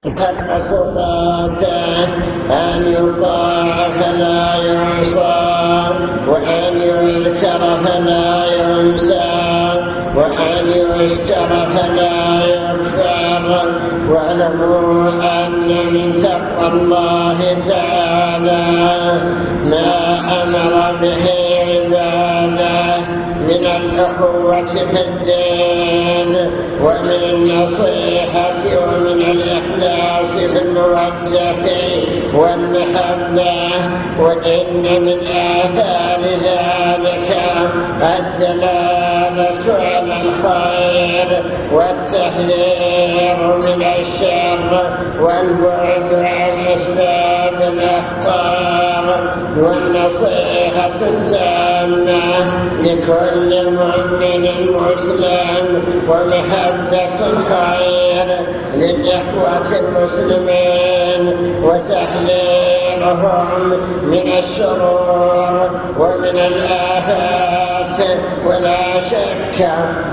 صفاته أن يطاع فلا يعصى، وأن يذكر فلا ينسى، وأن يشكر فلا يكفر. واعلموا أن من تقوى الله تعالى ما أمر به عباده من الأخوة في الدين، ومن النصيحة، ومن الإخلاص في المودة والمحبة. وإن من آثار ذلك الدلالة على الخير والتحذير من الشر والبعد عن أسباب الأخطار، والنصيحة التامة لكل مؤمن مسلم، ومحبة الخير للإخوة المسلمين، وتحذيرهم من الشرور ومن الآفات. ولا شك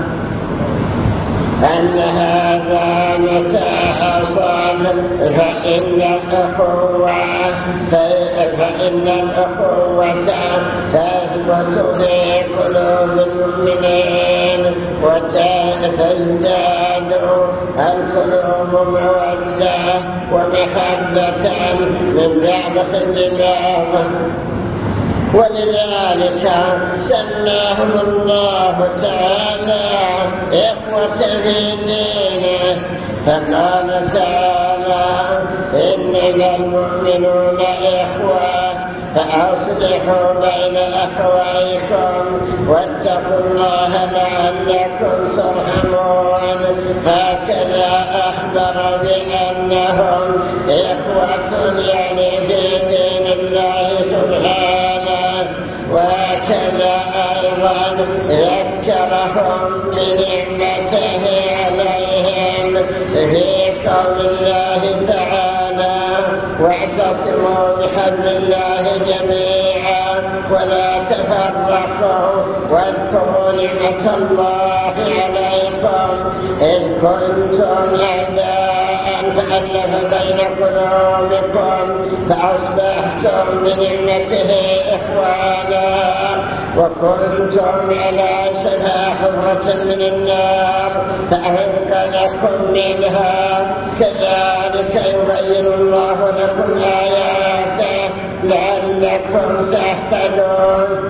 أن هذا متى حصل فإن الأخوة تثبت في قلوب المؤمنين، وتزداد القلوب مودة ومحبة من بعد خدمة. ولذلك سماهم الله تعالى إخوة في دينه، فقال تعالى: إنما المؤمنون إخوة فأصلحوا بين أخويكم واتقوا الله لعلكم ترحمون. هكذا أخبر بأنهم إخوة يعني في دين الله سبحانه، وهكذا أيضا ذكرهم بنعمته عليهم في قول الله تعالى: واعتصموا بحبل الله جميعا ولا تفرقوا واذكروا نعمة الله عليكم إذ كنتم أعداء فألف بين قلوبكم فأصبحتم بنعمته إخوانا وكنتم على شفا حفرة من النار فأنقذكم منها. كذلك يبين الله لكم آياته لعلكم تهتدون.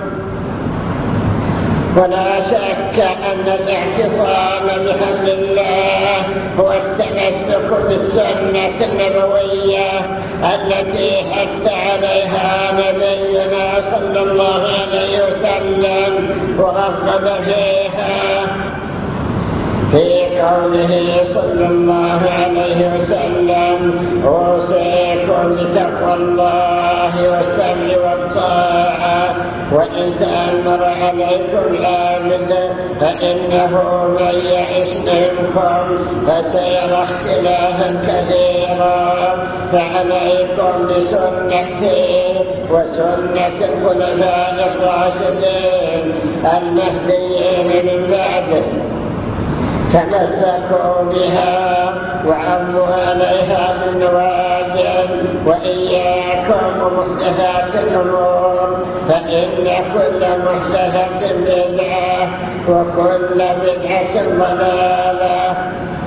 ولا شك أن الاعتصام بحبل الله هو التمسك بالسنة النبوية التي حث عليها نبينا صلى الله عليه وسلم ورغب فيها في قوله صلى الله عليه وسلم: أوصيكم بتقوى الله والسمع والطاعة وإن تأمر عليكم عابد فإنه من يعش منكم فسيرى اختلافا كثيرا، فعليكم بسنتي وسنة الخلفاء الراشدين المهديين من بعده، تمسكوا بها وعضوا عليها بالنواجذ. وإياكم ومحدثات الأمور فإن كل محدثة بدعة وكل بدعة ضلالة.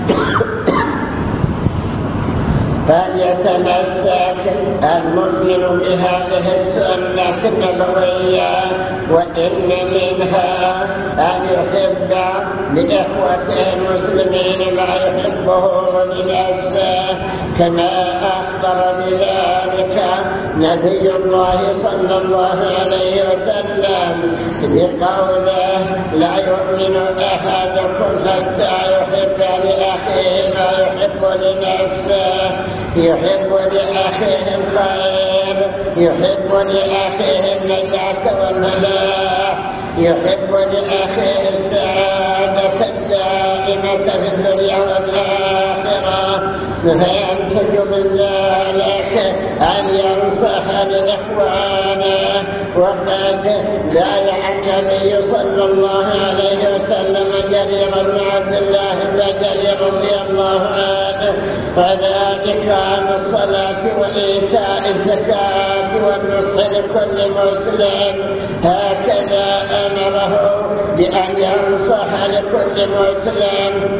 فليتمسك المؤمن بهذه السنة النبوية، وإن منها أن يحب لإخوته المسلمين ما يحبه لنفسه، كما أخبر بذلك نبي الله صلى الله عليه وسلم بقوله: لا يؤمن أحدكم حتى يحب لأخيه ما يحب لنفسه. يحب لأخيه الخير، يحب لأخيه النجاة والفلاح، يحب لأخيه السعادة الدائمة في الدنيا والآخرة، فينتهي ينتج من ذلك أن ينصح لإخوانه. وقد بايع النبي صلى الله عليه وسلم جرير بن عبد الله البجلي رضي الله عنه فذلك عن الصلاة وإيتاء الزكاة والنصح لكل مسلم، هكذا أمره بأن ينصح لكل مسلم،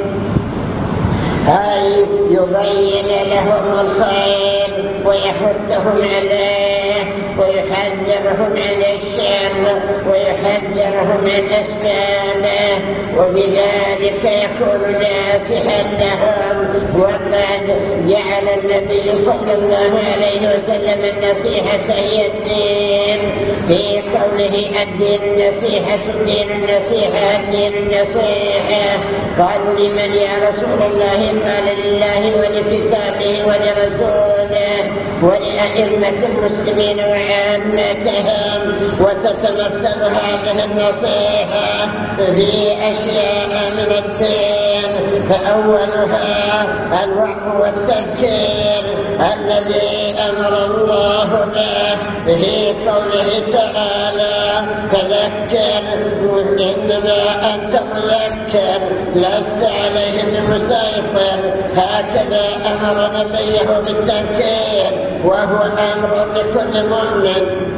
أي يبين لهم الخير ويحثهم عليه ويحذرهم عن الشر ويحذرهم عن أسبابه، وبذلك يكون ناصحا لهم. وقد جعل النبي صلى الله عليه وسلم النصيحة هي الدين في قوله الدين النصيحة الدين النصيحة الدين النصيحة. قالوا لمن يا رسول الله؟ قال لله ولكتابه ولرسوله ولأئمة المسلمين وعامتهم. وتتمثل هذه النصيحة في أشياء من الدين، فأولها الوعظ والتذكير الذي أمر الله به في قوله تعالى فذكر إنما أنت مذكر لست عليهم بمسيطر. هكذا أمر نبيه بالتذكير وهو أمر لكل مؤمن.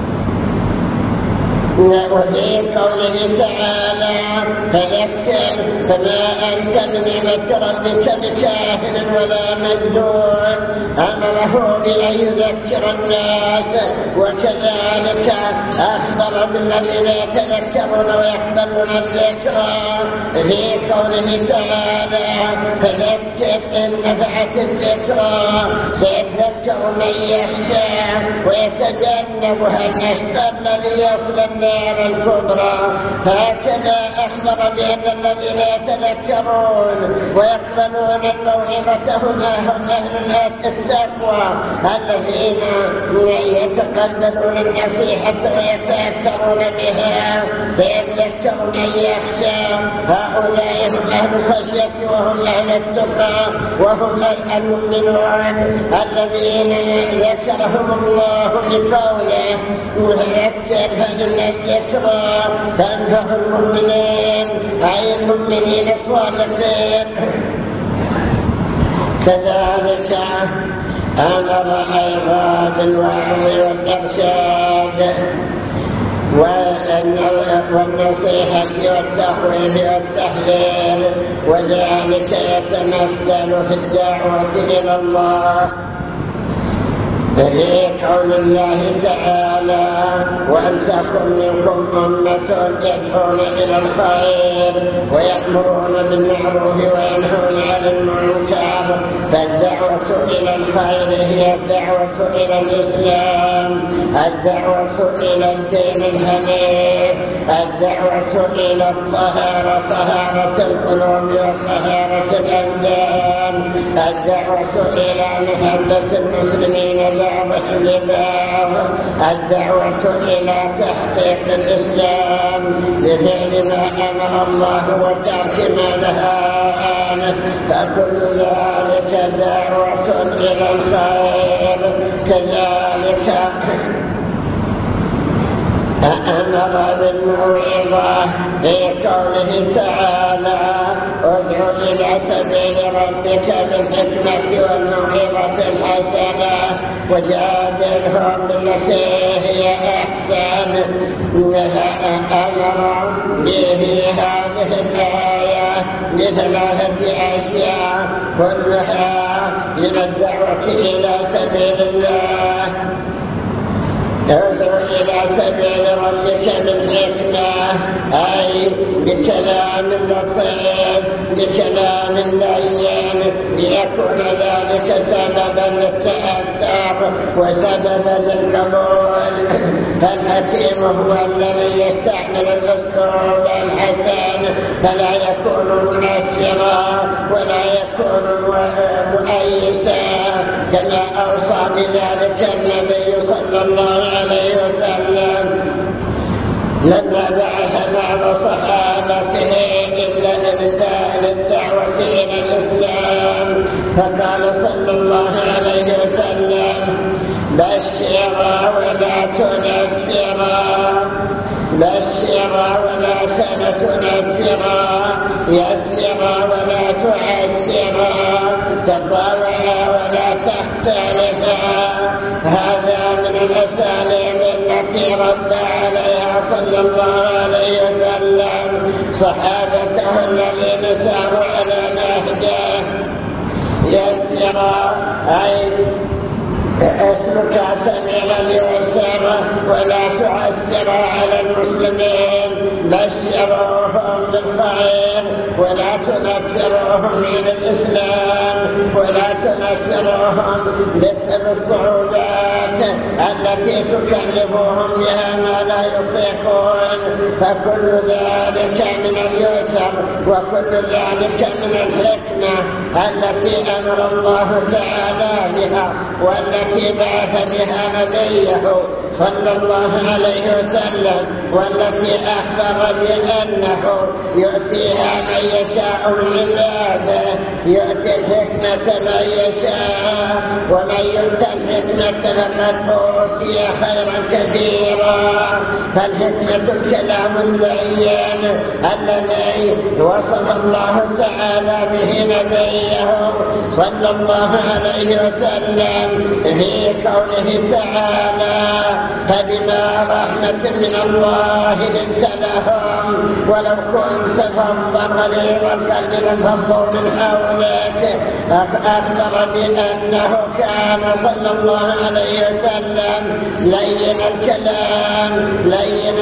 وفي قوله تعالى فذكر فما أنت بنعمة ربك بكاهن ولا مجنون، أمره بأن يذكر الناس. وكذلك أخبر بالذين يتذكرون ويحفظون الذكرى في قوله تعالى فذكر إن نفعت الذكرى سيذكر من يخشى ويتجنبها الأشقى الذي يصل النار الكبرى. هكذا أخبر بأن الذين يتذكرون ويقبلون الموعظة هم أهل التقوى الذين يتقبلون النصيحة ويتأثرون بها سيذكر من يخشى. هؤلاء هم أهل الخشية وهم أهل التقى وهم المؤمنون الذين ذكرهم الله بقوله وذكر فإن الذكرى تنفع المؤمنين أي المؤمنين الصادقين. كذلك أمر أيضا بالوعظ والإرشاد والنصيحة والتخويف والتحذير، وذلك يتمثل في الدعوة إلى الله في قول الله تعالى ولتكن منكم أمة يدعون إلى الخير ويأمرون بالمعروف وينهون عن المنكر. فالدعوة إلى الخير هي الدعوة إلى الإسلام، الدعوة إلى الدين الحنيف، الدعوة إلى الطهارة طهارة القلوب وطهارة الأبدان، الدعوة إلى محبة المسلمين بعضهم لبعض، الدعوة إلى تحقيق الإسلام بفعل ما أمر الله وترك ما نهى عنه. فكل ذلك دعوة إلى الخير. كذلك أمر بالموعظة في قوله تعالى ادع إلى سبيل ربك بالحكمة والموعظة الحسنة وجادلهم بالتي هي أحسن. أمر به هذه الآية بثلاثة أشياء كلها من الدعوة إلى سبيل الله. ادعو إلى سبيل ربك بالحكمة أي بكلام لطيف بكلام لين ليكون ذلك سببا للتأثر وسببا للقبول. فالحكيم هو الذي يستعمل الأسلوب الحسن فلا يكون منفرا ولا يكون مؤيسا كما أوصى بذلك النبي صلى الله عليه وسلم. لما بعث بعض صحابته للدعوة إلى الإسلام فقال صلى الله عليه وسلم: بشرا ولا تنفرا، بشرا ولا تنفرا، يسرا ولا تعسرا، تطاوعا ولا تختلفا. هذا من الأساليب التي رد عليها صلى الله عليه وسلم صحابته الذين ساروا على نهجه. يسرا أي اسلك سبيل اليسر ولا تعسر على المسلمين، بشرهم بالخير ولا تنفرهم من الإسلام، ولا تنفرهم بالصعوبات التي تكلفهم بها ما لا يطيقون. فكل ذلك من اليسر وكل ذلك من الحكمة التي أمر الله تعالى بها والتي بعث بها نبيه صلى الله عليه وسلم، والتي أخبر بأنه يؤتيها من يشاء من عباده، يؤتي الحكمة من يشاء، ومن يؤت الحكمة فقد أوتي خيرا كثيرا. فالحكمة الكلام اللين الذي وصف الله تعالى به نبيه صلى الله عليه وسلم في قوله تعالى: فبما رحمة من الله لنت لهم ولو كنت فظا غليظ القلب لانفضوا من حولك. أخبر بأنه كان صلى الله عليه وسلم لين الكلام، لين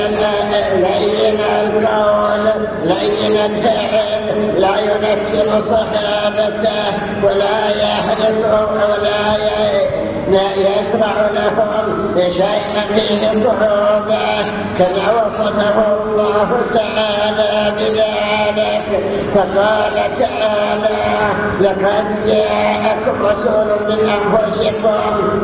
القول، لين الفعل، لا ينفر صحابته ولا يحرصهم ولا يسرع لهم بشيء فيه صعوبة كما وصفه الله تعالى بذلك. فقال تعالى: لقد جاءكم رسول من أنفسكم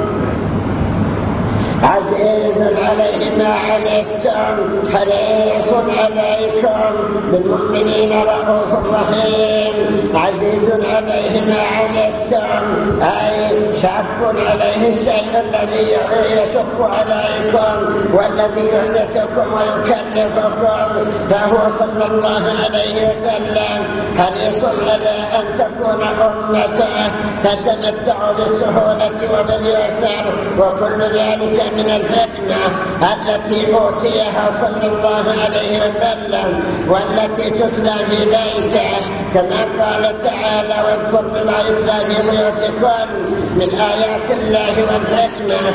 عزيز عليه ما عنتم حريص عليكم بالمؤمنين رؤوف رحيم. عزيز عليه ما عنتم أي شاق عليه الشيء الذي يشق عليكم والذي يحدثكم ويكلفكم، فهو صلى الله عليه وسلم حريص على أن تكون أمته تتمتع بالسهولة وباليسر، وكل ذلك من الحكمة التي أوتيها صلى الله عليه وسلم والتي تتلى في بيته، كما قال تعالى: واذكر بما يتلى في بيوتكم من آيات الله والحكمة.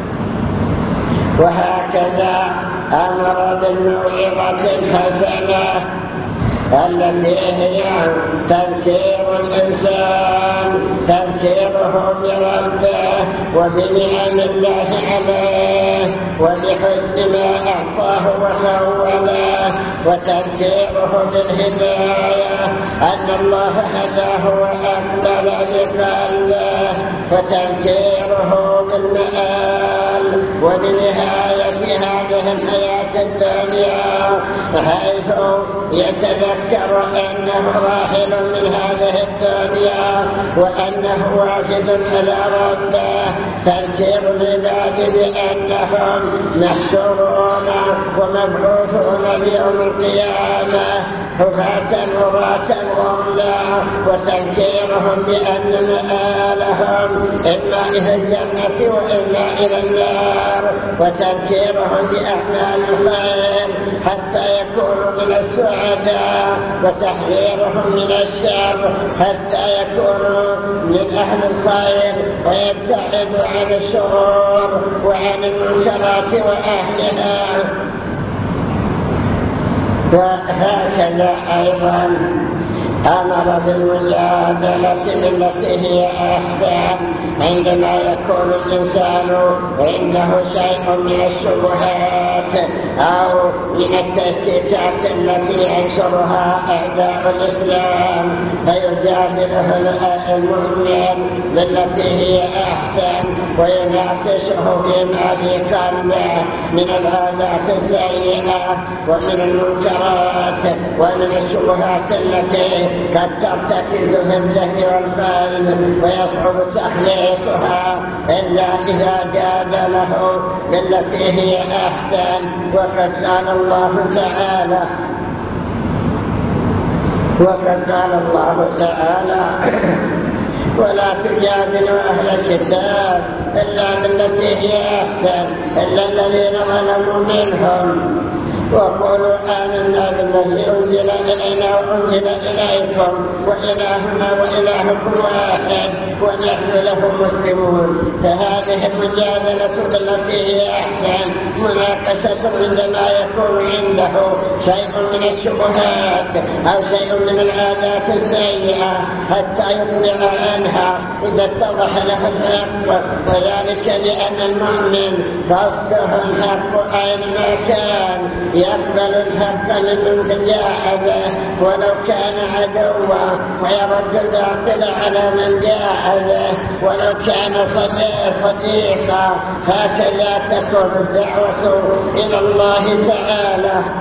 وهكذا أمر بالموعظة الحسنة التي هي تذكير الإنسان، تذكيره بربه وبنعم الله عليه وبحسن ما أعطاه وخوله، وتذكيره بالهداية أن الله هداه وأقبل بقلبه، وتذكيره بالمآل وبنهاية هذه الحياة الدنيا حيث يتذكر أنه راحل من هذه الدنيا وأنه واجد على ربه. تذكير العباد بأنهم محشورون ومبعوثون ليوم القيامة حفاة عراة غرلا، وتذكيرهم بأن مآلهم إما إلى الجنة وإما إلى النار، وتذكيرهم بأعمال الخير حتى يكونوا من السعداء، وتحذيرهم من الشر حتى يكونوا من أهل الخير ويبتعدوا عن الشرور وعن المنكرات وأهلها. وهكذا أيضا أمر بالمجادلة بالتي هي أحسن عندما يكون الإنسان عنده شيء من الشبهات أو من التشكيكات التي ينشرها أعداء الإسلام، فيجادله المؤمن بالتي هي أحسن ويناقشه فيما في قلبه من العادات السيئة ومن المنكرات ومن الشبهات التي قد ترتكز في الذهن والقلب ويصعب تخليصها إلا إذا جادله بالتي هي أحسن. وقد قال الله تعالى ولا تجادلوا أهل الكتاب إلا بالتي هي أحسن إلا الذين ظلموا منهم وقولوا آمنا بالذي أنزل إلينا وأنزل إليكم وإلهنا وإلهكم واحد ونحن له مسلمون. فهذه المجادلة بالتي هي أحسن مناقشة عندما يكون عنده شيء من الشبهات أو شيء من العادات السيئة حتى يطلع عنها إذا اتضح له الحق، وذلك لأن المؤمن تصدق الحق أينما كان، يقبل الحق لمن جاء به ولو كان عدوا، ويرد الباطل على من جاء به ولو كان صديقا. هكذا تكون الدعوة إلى الله تعالى.